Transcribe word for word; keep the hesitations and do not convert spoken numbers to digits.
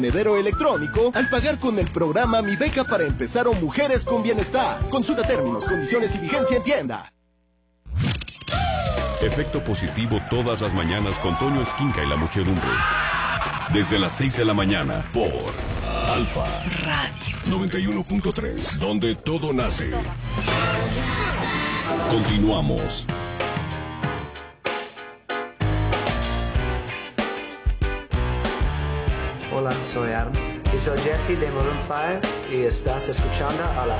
monedero electrónico al pagar con el programa Mi Beca para Empezar o Mujeres con Bienestar. Consulta términos, condiciones y vigencia en tienda. Efecto positivo todas las mañanas con Toño Esquinca y la muchedumbre. Desde las seis de la mañana por Alfa Radio noventa y uno punto tres, donde todo nace. Continuamos. Hola, soy Adam. Y soy Jesse de Maroon cinco y estás escuchando a la